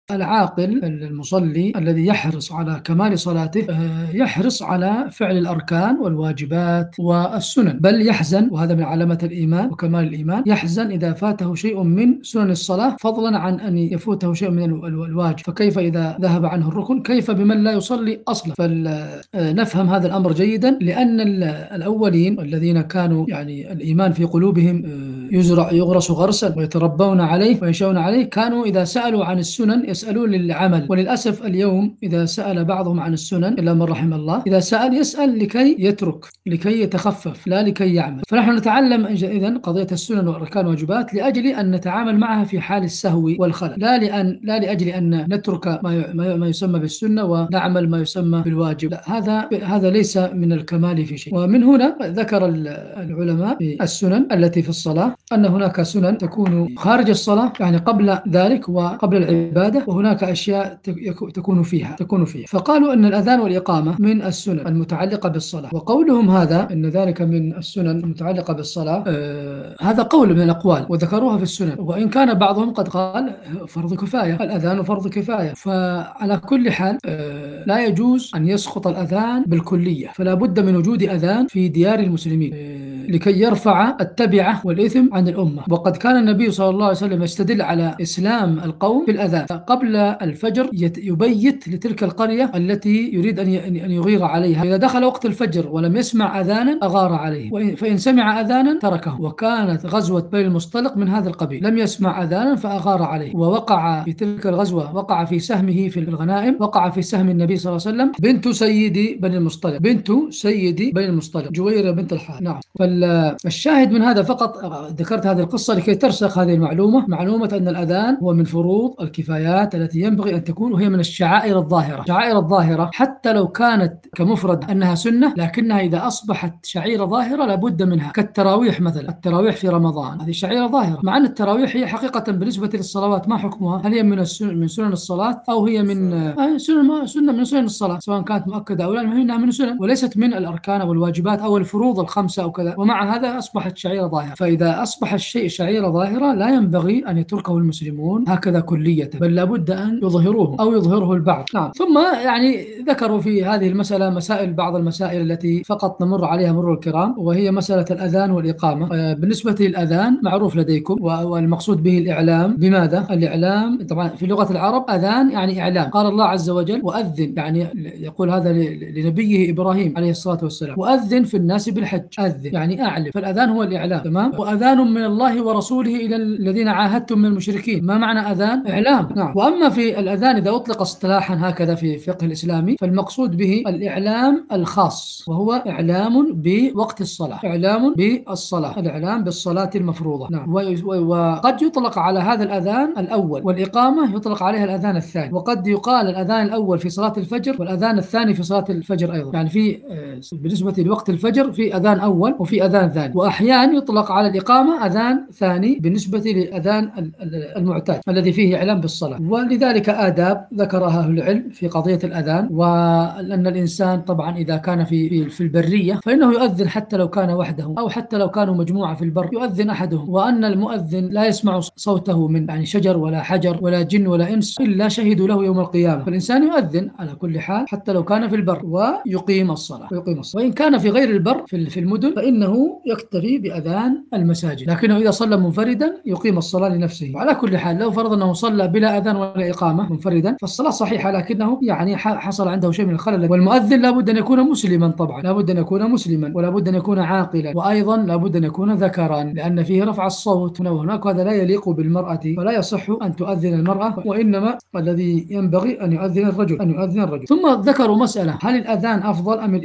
العاقل المصلي الذي يحرص على كمال صلاته يحرص على فعل الأركان والواجبات والسنن، بل يحزن، وهذا من علامة الإيمان وكمال الإيمان، يحزن إذا فاته شيء من سنن الصلاة، فضلا عن أن يفوته شيء من الواجب. فكيف إذا ذهب عنه الركن، كيف بمن لا يصلي أصلا؟ فنفهم هذا الأمر جيدا، لأن الأولين الذين كانوا يعني الإيمان في قلوبهم يغرس غرسا ويتربون عليه وينشأون عليه، كانوا إذا سألوا عن السنن يسألون للعمل. وللأسف اليوم إذا سأل بعضهم عن السنن، إلا من رحم الله، إذا سأل يسأل لكي يترك، لكي يتخفف، لا لكي يعمل. فنحن نتعلم إذن قضية السنن والأركان والواجبات لأجل أن نتعامل معها في حال السهو والخلل، لا لأجل أن نترك ما يسمى بالسنة ونعمل ما يسمى بالواجب. لا، هذا ليس من الكمال في شيء. ومن هنا ذكر العلماء في السنن التي في الصلاة أن هناك سنن تكون خارج الصلاة، يعني قبل ذلك وقبل العبادة، وهناك أشياء تكون فيها. فقالوا أن الأذان والإقامة من السنن المتعلقة بالصلاة، وقولهم هذا أن ذلك من السنن المتعلقة بالصلاة هذا قول من الأقوال وذكروها في السنن، وإن كان بعضهم قد قال فرض كفاية، الأذان فرض كفاية. فعلى كل حال لا يجوز أن يسقط الأذان بالكلية، فلا بد من وجود أذان في ديار المسلمين لكي يرفع التبعة والإثم عن الأمة. وقد كان النبي صلى الله عليه وسلم يستدل على إسلام القوم بالأذان، قبل الفجر يبيت لتلك القرية التي يريد أن يغير عليها، إذا دخل وقت الفجر ولم يسمع أذانا أغار عليه، فإن سمع أذانا تركه. وكانت غزوة بني المصطلق من هذا القبيل، لم يسمع أذانا فأغار عليه، ووقع في تلك الغزوة، وقع في سهمه في الغنائم، وقع في سهم النبي صلى الله عليه وسلم بنت سيدي بني المصطلق جويرة بنت الحارث. نعم. فالشاهد من هذا فقط ذكرت هذه القصة لكي ترسخ هذه المعلومة، معلومة أن الأذان هو من فروض الكفايات التي ينبغي أن تكون، وهي من الشعائر الظاهرة حتى لو كانت كمفرد أنها سنة، لكنها إذا أصبحت شعيرة ظاهرة لابد منها، كالتراويح مثلا. التراويح في رمضان هذه شعيرة ظاهرة، مع أن التراويح هي حقيقة بالنسبة للصلوات ما حكمها؟ هل هي من سنن الصلاة، أو هي من سنة من سنن الصلاة، سواء كانت مؤكدة أو لا، المهم أنها من سنن وليست من الأركان والواجبات أو الفروض الخمسة أو كذا. ومع هذا أصبحت شعيرة ظاهرة. فإذا أصبح الشيء شعيرة ظاهرة لا ينبغي أن يتركه المسلمون هكذا كلية، بل لابد أن يظهروه أو يظهره البعض. نعم. ثم يعني ذكروا في هذه المسألة بعض المسائل التي فقط نمر عليها مرور الكرام، وهي مسألة الأذان والإقامة. بالنسبة للأذان معروف لديكم، والمقصود به الإعلام. بماذا؟ الإعلام طبعا في لغة العرب أذان يعني إعلام. قال الله عز وجل وأذن، يعني يقول هذا لنبيه إبراهيم عليه الصلاة والسلام، وأذن في الناس بالحج، أذن يعني أعلم. فالأذان هو الإعلام، تمام. وأذان من الله ورسوله إلى الذين عاهدتم من المشركين. ما معنى أذان؟ إعلام. نعم. وأما في الأذان إذا أطلق اصطلاحا هكذا في الفقه الإسلامي، فالمقصود به الإعلام الخاص، وهو إعلام بوقت الصلاة، إعلام بالصلاة، الإعلام بالصلاة المفروضة. نعم. وقد يطلق على هذا الأذان الأول، والإقامة يطلق عليها الأذان الثاني، وقد يقال الأذان الأول في صلاة الفجر والأذان الثاني في صلاة الفجر أيضا، يعني في بالنسبة لوقت الفجر في أذان أول وفي أذان ثاني. وأحيانا يطلق على الإقامة أذان ثاني بالنسبة للأذان المعتاد الذي فيه إعلام بالصلاة. ولذلك آداب ذكرها أهل العلم في قضية الأذان، وأن الإنسان طبعا إذا كان في البرية فإنه يؤذن حتى لو كان وحده، أو حتى لو كانوا مجموعة في البر يؤذن أحدهم، وأن المؤذن لا يسمع صوته من يعني شجر ولا حجر ولا جن ولا إنس إلا شهدوا له يوم القيامة. فالإنسان يؤذن على كل حال حتى لو كان في البر ويقيم الصلاة. وإن كان في غير البر في المدن فإنه يكتفي بأذان المساجد، لكنه إذا صلى منفردا يقيم الصلاة لنفسه. وعلى كل حال لو فرض أنه صلى بلا أذان ولا إقامة منفردا فالصلاة صحيحة، لكنه يعني حصل عنده شيء من الخلل. والمؤذن لابد أن يكون مسلما، طبعا لابد أن يكون مسلما، ولابد أن يكون عاقلا، وأيضا لابد أن يكون ذكرا، لأن فيه رفع الصوت وهناك، هذا لا يليق بالمرأة، فلا يصح أن تؤذن المرأة، وإنما الذي ينبغي أن يؤذن الرجل. ثم ذكروا مسألة: هل الأذان أفضل أم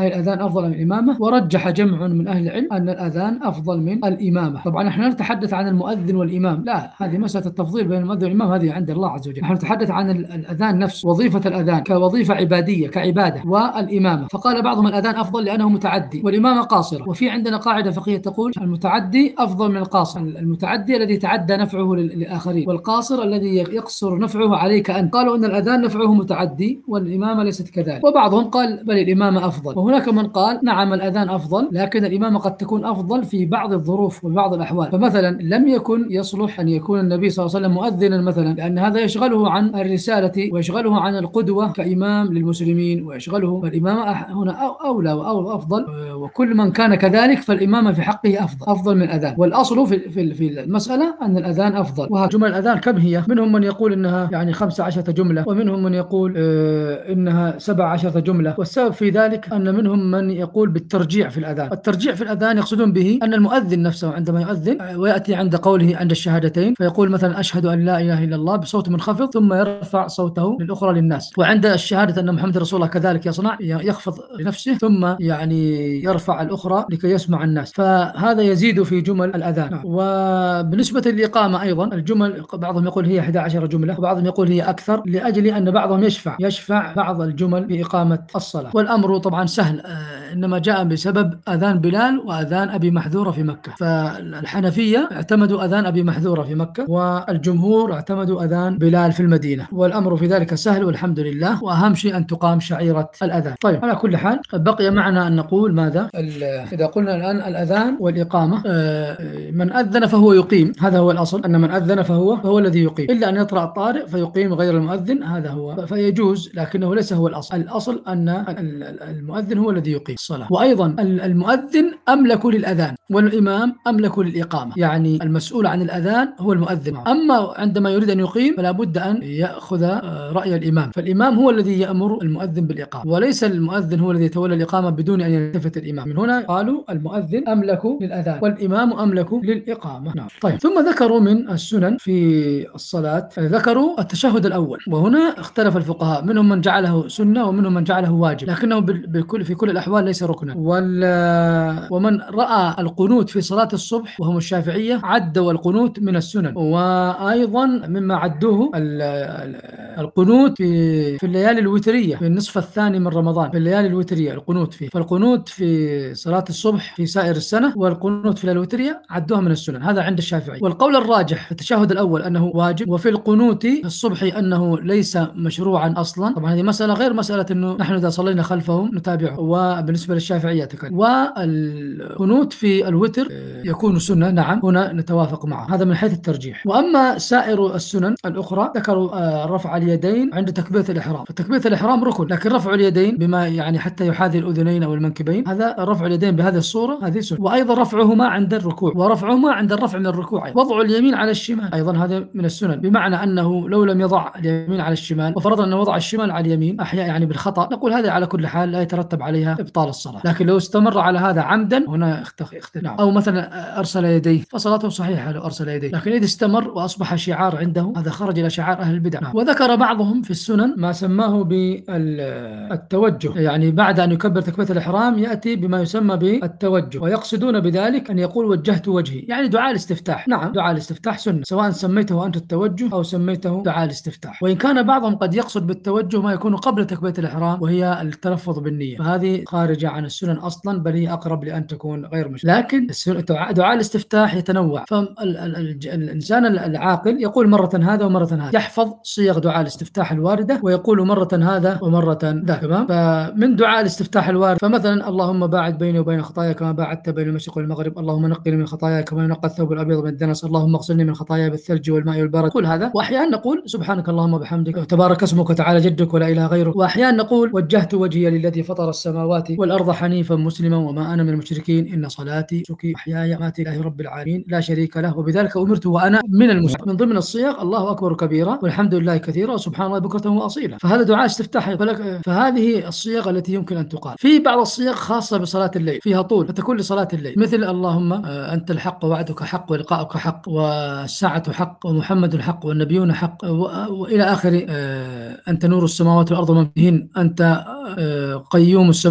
الإمامة؟ ورجح جمع من أهل العلم أن الأذان أفضل من الإمامة. طبعا نحن نتحدث عن المؤذن والإمام، لا، هذه مسألة التفضيل بين المؤذن والإمام هذه عند الله عز وجل. نحن نتحدث عن الأذان نفسه، وظيفة الأذان كوظيفة صفة عبادية كعبادة والإمامة. فقال بعضهم الأذان أفضل لأنه متعدي والإمامة قاصرة. وفي عندنا قاعدة فقهية تقول المتعدي أفضل من القاصر، المتعدي الذي تعدى نفعه للآخرين، والقاصر الذي يقصر نفعه عليك أنت. قالوا أن الأذان نفعه متعدي والإمامة ليست كذلك. وبعضهم قال بل الإمامة أفضل. وهناك من قال نعم الأذان أفضل، لكن الإمامة قد تكون أفضل في بعض الظروف وبعض الأحوال. فمثلا لم يكن يصلح أن يكون النبي صلى الله عليه وسلم مؤذنا مثلا، لأن هذا يشغله عن الرسالة ويشغله عن القدوة كإمام للمسلمين ويشغله. فالإمامة هنا أولى أو أفضل، وكل من كان كذلك فالإمامة في حقه أفضل من الأذان. والأصل في المسألة أن الأذان أفضل. وجمل الأذان كم هي؟ منهم من يقول إنها يعني 15 جملة، ومنهم من يقول إنها 17 جملة. والسبب في ذلك أن منهم من يقول بالترجيع في الأذان. الترجيع في الأذان يقصدون به أن المؤذن نفسه عندما يؤذن ويأتي عند قوله عند الشهادتين فيقول مثلا أشهد أن لا إله إلا الله بصوت منخفض ثم يرفع صوته للأخرى للناس، وعند الشهادة أن محمد رسول الله كذلك يصنع، يخفض لنفسه ثم يعني يرفع الأخرى لكي يسمع الناس. فهذا يزيد في جمل الأذان. وبالنسبة للإقامة أيضا الجمل بعضهم يقول هي 11 جملة وبعضهم يقول هي أكثر، لأجل أن بعضهم يشفع بعض الجمل بإقامة الصلاة. والأمر طبعا سهل، إنما جاء بسبب أذان بلال وأذان أبي محذورة في مكة. فالحنفية اعتمدوا أذان أبي محذورة في مكة، والجمهور اعتمدوا أذان بلال في المدينة، والأمر في ذلك سهل والحمد لله. وأهم شيء أن تقام شعيرة الأذان. طيب على كل حال بقي معنا أن نقول ماذا إذا قلنا الآن الأذان والإقامة، من أذن فهو يقيم، هذا هو الأصل، أن من أذن فهو الذي يقيم، إلا أن يطرأ الطارئ فيقيم غير المؤذن، هذا هو فيجوز، لكنه ليس هو الأصل. الأصل أن المؤذن هو الذي يقيم الصلاة. وأيضا المؤذن أملك للأذان والإمام أملك للإقامة، يعني المسؤول عن الأذان هو المؤذن. أما عندما يريد أن يقيم فلا بد أن يأخذ رأي الإمام، فالإمام هو الذي يأمر المؤذن بالإقامة، وليس المؤذن هو الذي يتولى الإقامة بدون أن يلتفت الإمام. من هنا قالوا المؤذن أملك للأذان والإمام أملك للإقامة. نعم. طيب ثم ذكروا من السنن في الصلاة، ذكروا التشهد الأول، وهنا اختلف الفقهاء، منهم من جعله سنة ومنهم من جعله واجب، لكنه في كل الأحوال ليس ركنا. ومن رأى القنوت في صلاة الصبح وهم الشافعية عدوا القنوت من السنن. وأيضا مما عدوه القنوت في الليالي الوترية في النصف الثاني من رمضان، في الليالي الوترية القنوت فيه. فالقنوت في صلاة الصبح في سائر السنة والقنوت في الليالي الوترية عدوها من السنن، هذا عند الشافعي. والقول الراجح في التشهد الأول أنه واجب، وفي القنوت في الصبح أنه ليس مشروعا أصلا. طبعا هذه مسألة غير مسألة أنه نحن إذا صلينا خلفهم نتابعه، وبالنسبة للشافعية تكلم. والقنوت في الوتر يكون سنة، نعم هنا نتوافق معه، هذا من حيث الترجيح. وأما سائر السنن الأخرى ذكروا رفع اليدين عند تكبيرة الإحرام، فتكبيرة الإحرام ركن، لكن رفع اليدين بما يعني حتى يحاذي الأذنين أو المنكبين، هذا رفع اليدين بهذه الصورة هذه سنة. وأيضا رفعهما عند الركوع، ورفعهما عند الرفع من الركوع. وضع اليمين على الشمال أيضا هذا من السنن، بمعنى أنه لو لم يضع اليمين على الشمال وفرضنا أنه وضع الشمال على اليمين أحيانا يعني بالخطأ، نقول هذا على كل حال لا يترتب عليها إبطال الصلاة. لكن لو استمر على هذا عمدا هنا اختلف. أو مثلا أرسل يديه فصلاته صحيحة لو أرسل يديه، لكن إذا استمر وأصبح شعار عنده هذا خرج إلى شعار أهل البدع. وذكر بعضهم في السنن ما سماه بالتوجه، يعني بعد أن يكبر تكبيرة الإحرام يأتي بما يسمى بالتوجه، ويقصدون بذلك أن يقول وجهت وجهي، يعني دعاء الاستفتاح. نعم دعاء الاستفتاح سنة، سواء سميته أنت التوجه أو سميته دعاء الاستفتاح، وإن كان بعضهم قد يقصد بالتوجه ما يكون قبل تكبيرة الإحرام وهي التلفظ بالنية، فهذه خارجة عن السنن أصلا، بل هي أقرب لأن تكون غير مشروع. لكن دعاء الاستفتاح يتنوع، فالإنسان العاقل يقول مرة هذا ومرة هذا، يحفظ صيغ دعاء الاستفتاح الواردة ويقول مرة هذا ومرة ذاك. تمام. فمن دعاء الاستفتاح الوارد فمثلا اللهم باعد بيني وبين خطاياي كما باعدت بين المشرق والمغرب، اللهم نقني من خطاياي كما ينقى الثوب الأبيض من الدنس، اللهم اغسلني من خطاياي بالثلج والماء والبرد. كل هذا. وأحيانا نقول سبحانك اللهم وبحمدك تبارك اسمك وتعالى جدك ولا إله غيرك. وأحيانا نقول وجهت وجهي للذي فطر السماوات والأرض حنيفا مسلما وما أنا من المشركين، إن صلاتي نسكي ومحياي ومماتي لله رب العالمين لا شريك له وبذلك أمرت وأنا من المسلمين. من ضمن الصيغ الله أكبر كبيرا والحمد لله كثيرا وسبحان الله بكرة وأصيلا، فهذا دعاء استفتاح. فهذه الصيغ التي يمكن أن تقال. في بعض الصيغ خاصة بصلاة الليل فيها طول فتكون لصلاة الليل، مثل اللهم أنت الحق ووعدك حق ولقاؤك حق والساعة حق ومحمد حق والنبيون حق وإلى آخر. أنت نور السماوات والأرض ومن فيهن، أنت قيوم السماوات والأرض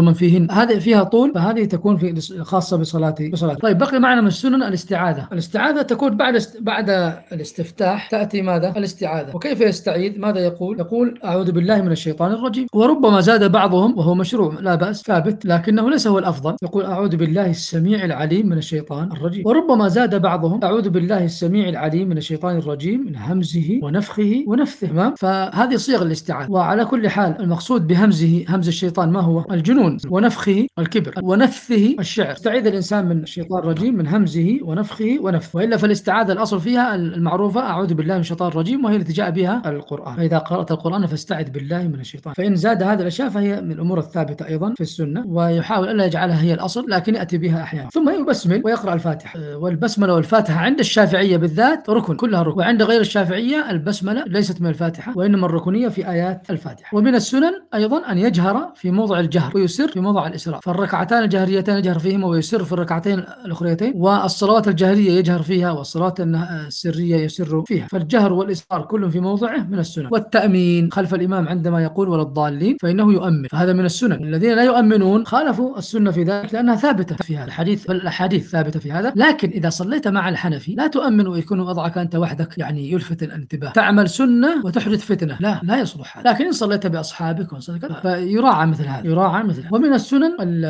ومن فيهن، هذه فيها طول، فهذه تكون في خاصة بصلاة. طيب بقي معنا من السنن الاستعاذة تكون بعد الاستفتاح تأتي ماذا؟ الاستعاذة. وكيف يستعيذ؟ ماذا يقول أعوذ بالله من الشيطان الرجيم. وربما زاد بعضهم وهو مشروع لا بأس ثابت، لكنه ليس هو الأفضل، يقول أعوذ بالله السميع العليم من الشيطان الرجيم. وربما زاد بعضهم أعوذ بالله السميع العليم من الشيطان الرجيم من همزه ونفخه ونفثه. تمام؟ فهذه صيغ الاستعاذة. وعلى كل حال المقصود بهمزه، همز الشيطان ما هو؟ الجنون. ونفخه الكبر. ونفثه الشعر. استعيذ الإنسان من الشيطان الرجيم من همزه ونفخه ونفثه. وإلا فالاستعاذة الأصل فيها المعروفة أعوذ بالله من الشيطان الرجيم، وهي التي جاء بها القرآن. فإذا قرأت القرآن فاستعذ بالله من الشيطان. فإن زاد هذه الأشياء فهي من الأمور الثابتة أيضا في السنة، ويحاول ألا يجعلها هي الأصل، لكن يأتي بها أحيانا. ثم يبسمل ويقرأ الفاتحة. والبسملة والفاتحة عند الشافعية بالذات ركن، كلها ركن. وعند غير الشافعية البسملة ليست من الفاتحة، وإنما الركنية في آيات الفاتحة. ومن السنن أيضا أن يجهر في موضع الجهر ويسر في موضع الإسراء. فالركعتان الجهريتان يجهر فيهما ويسر في الركعتين الأخريتين، والصلوات الجهرية يجهر فيها، والصلوات السرية يسر فيها. فالجهر والإسرار كل في موضعه من السنن. والتأمين خلف الإمام عندما يقول ولا الضالين فإنه يؤمن، فهذا من السنن. الذين لا يؤمنون خالفوا السنة في ذلك لأنها ثابتة في هذا الحديث، بل الأحاديث ثابتة في هذا. لكن إذا صليت مع الحنفي لا تؤمن ويكون وضعك أنت وحدك، يعني يلفت الانتباه، تعمل سنة وتحدث فتنة، لا يصلح هذا. لكن إن صليت بأصحابك فيراعى مثل هذا. ومن السنن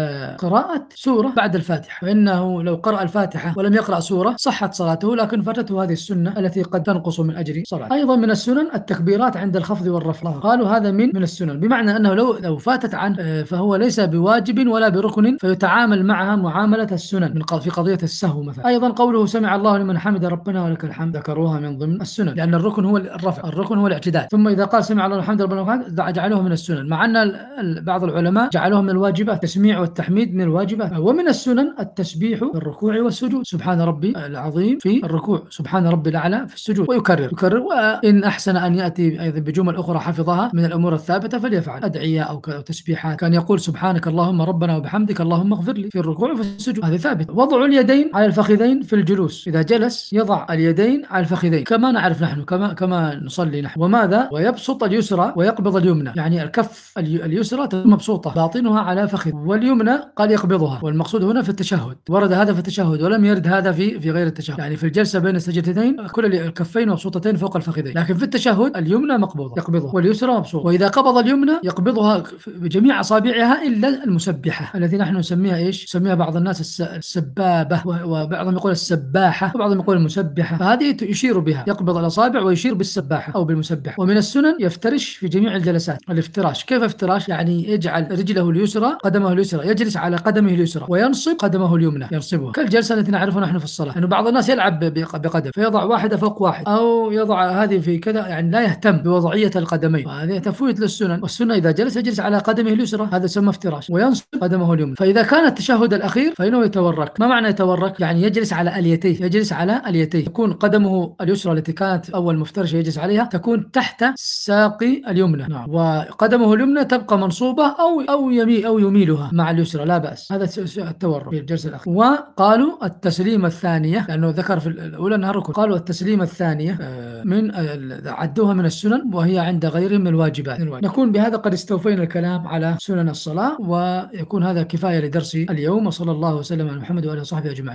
قراءة سورة بعد الفاتحة، فإنه لو قرأ الفاتحة ولم يقرأ سورة صحت صلاته، لكن فاتته هذه السنة التي قد تنقص من أجر صلاته. أيضا من السنن التكبيرات عند الخفض والرفع، قالوا هذا من السنن، بمعنى أنه لو فاتت عنه فهو ليس بواجب ولا بركن، فيتعامل معها معاملة السنن في قضية السهو مثلا. أيضا قوله سمع الله لمن حمد ربنا ولك الحمد ذكروها من ضمن السنن، لأن الركن هو الرفع، الركن هو الاعتدال. ثم إذا قال سمع الله الحمد ربنا ولك الحمد جعلوه من السنن، مع أن بعض العلماء جعلوه من الواجبات، التسميع والتحميد من الواجبات. ومن السنن التسبيح في الركوع والسجود، سبحان ربي العظيم في الركوع، سبحان ربي الأعلى في السجود، ويكرر. وإن أحسن أن يأتي أيضا بجمل أخرى حفظها من الأمور الثابتة فليفعل، أدعية أو تسبيحات. كان يقول سبحانك اللهم ربنا وبحمدك اللهم اغفر لي في الركوع وفي السجود، هذه ثابت. وضع اليدين على الفخذين في الجلوس، إذا جلس يضع اليدين على الفخذين كما نعرف نحن، كما نصلي نحن. وماذا؟ ويبسط اليسرى ويقبض اليمنى، يعني الكف اليسرى مبسوطة باطنها على فخذ، واليمنى قال يقبضها. والمقصود هنا في التشهد، ورد هذا في التشهد ولم يرد هذا في غير التشهد، يعني في الجلسة بين السجدتين كل الكفين مبسوطتين فوق الفخذين، لكن في التشهد اليمنى مقبوضة يقبضها واليسرى مبسوطة. وإذا قبض اليمنى يقبضها بجميع أصابعها إلا المسبحة التي نحن نسميها إيش؟ يسميها بعض الناس السبابة، وبعضهم يقول السباحة، وبعضهم يقول المسبحة، فهذه يشير بها، يقبض الأصابع ويشير بالسباحة أو بالمسبحة. ومن السنن يفترش في جميع الجلسات. الافتراش كيف افتراش؟ يعني يجعل رجله اليسرى قدمه اليسرى يجلس على قدمه اليسرى وينصب قدمه اليمنى، ينصبها كالجلسة التي نعرفها نحن في الصلاة. يعني بعض الناس يلعب بقدم فيضع واحدة فوق واحد، أو يضع هذه في كذا، يعني لا يهتم بوضعية القدمين، وهذه تفويت للسنن. والسنة إذا جلس يجلس على قدمه اليسرى، هذا يسمى افتراش، وينصب قدمه اليمنى. فإذا كان التشهد الأخير فإنه يتورك. ما معنى يتورك؟ يعني يجلس على اليتيه، تكون قدمه اليسرى التي كانت أول مفترشة يجلس عليها تكون تحت ساق اليمنى، نعم، وقدمه اليمنى تبقى منصوبة أو يميلها مع اليسرى، لا بأس. هذا التورك في الجلسة الأخيرة. وقالوا التسليمة الثانية، لأنه ذكر في الأولى أنها ركن، قالوا التسليمة الثانية عدوها من السنن، وهي عند غيرهم من الواجبات. نكون بهذا قد استوفينا الكلام على سنن الصلاة، ويكون هذا كفاية لدرس اليوم. وصلى الله وسلم على محمد وآله وصحبه أجمعين.